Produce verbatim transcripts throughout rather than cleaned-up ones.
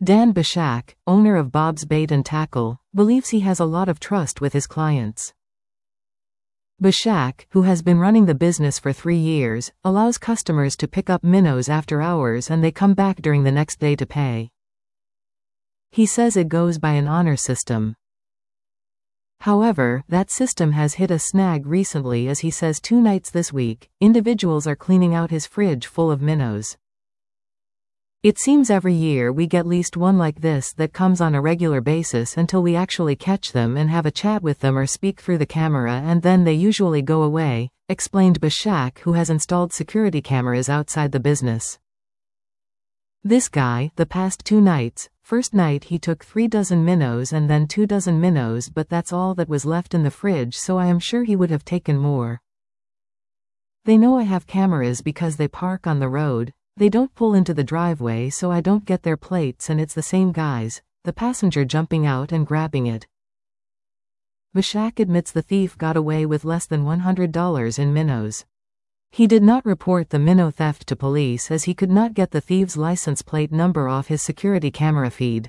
Dan Bashak, owner of Bob's Bait and Tackle, believes he has a lot of trust with his clients. Bashak, who has been running the business for three years, allows customers to pick up minnows after hours and they come back during the next day to pay. He says it goes by an honor system. However, that system has hit a snag recently, as he says two nights this week, individuals are cleaning out his fridge full of minnows. It seems every year we get at least one like this that comes on a regular basis until we actually catch them and have a chat with them or speak through the camera, and then they usually go away, explained Bashak, who has installed security cameras outside the business. This guy, the past two nights, first night he took three dozen minnows and then two dozen minnows, but that's all that was left in the fridge, so I am sure he would have taken more. They know I have cameras because they park on the road. They don't pull into the driveway, so I don't get their plates, and it's the same guys, the passenger jumping out and grabbing it. Bashak admits the thief got away with less than one hundred dollars in minnows. He did not report the minnow theft to police as he could not get the thief's license plate number off his security camera feed.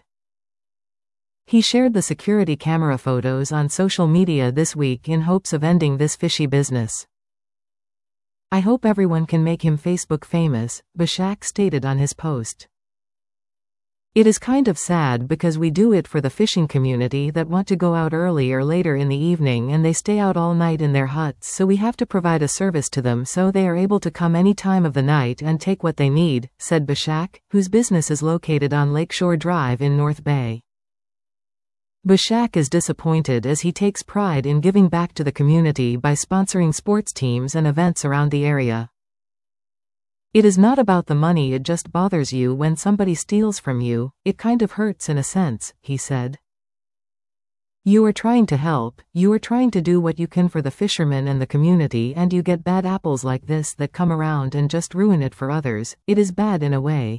He shared the security camera photos on social media this week in hopes of ending this fishy business. "I hope everyone can make him Facebook famous," Bashak stated on his post. "It is kind of sad because we do it for the fishing community that want to go out early or later in the evening and they stay out all night in their huts, so we have to provide a service to them so they are able to come any time of the night and take what they need," said Bashak, whose business is located on Lakeshore Drive in North Bay. Bashak is disappointed as he takes pride in giving back to the community by sponsoring sports teams and events around the area. "It is not about the money, it just bothers you when somebody steals from you, it kind of hurts in a sense," he said. "You are trying to help, you are trying to do what you can for the fishermen and the community, and you get bad apples like this that come around and just ruin it for others. It is bad in a way."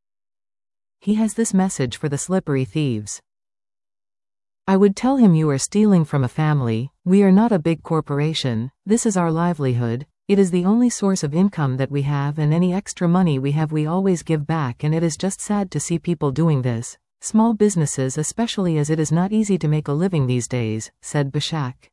He has this message for the slippery thieves. "I would tell him you are stealing from a family. We are not a big corporation. This is our livelihood. It is the only source of income that we have, and any extra money we have we always give back, and it is just sad to see people doing this. Small businesses especially, as it is not easy to make a living these days," said Bashak.